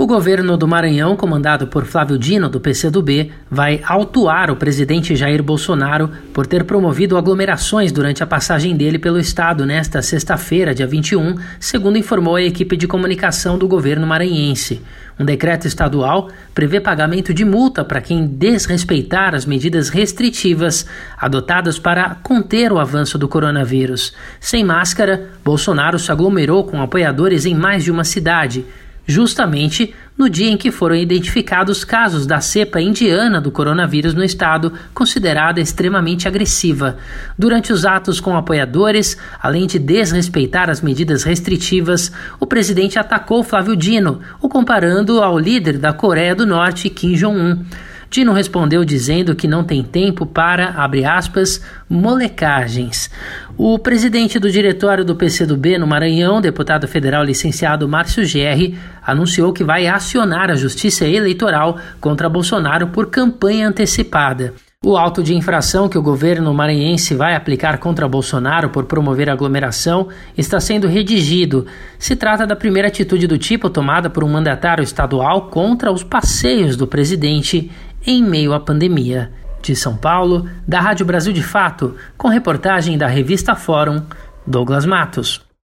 O governo do Maranhão, comandado por Flávio Dino, do PCdoB, vai autuar o presidente Jair Bolsonaro por ter promovido aglomerações durante a passagem dele pelo estado nesta sexta-feira, dia 21, segundo informou a equipe de comunicação do governo maranhense. Um decreto estadual prevê pagamento de multa para quem desrespeitar as medidas restritivas adotadas para conter o avanço do coronavírus. Sem máscara, Bolsonaro se aglomerou com apoiadores em mais de uma cidade, justamente no dia em que foram identificados casos da cepa indiana do coronavírus no estado, considerada extremamente agressiva. Durante os atos com apoiadores, além de desrespeitar as medidas restritivas, o presidente atacou Flávio Dino, o comparando ao líder da Coreia do Norte, Kim Jong-un. Dino respondeu dizendo que não tem tempo para, abre aspas, molecagens. O presidente do diretório do PCdoB no Maranhão, deputado federal licenciado Márcio Gerri, anunciou que vai acionar a Justiça Eleitoral contra Bolsonaro por campanha antecipada. O auto de infração que o governo maranhense vai aplicar contra Bolsonaro por promover aglomeração está sendo redigido. Se trata da primeira atitude do tipo tomada por um mandatário estadual contra os passeios do presidente em meio à pandemia. De São Paulo, da Rádio Brasil de Fato, com reportagem da revista Fórum, Douglas Matos.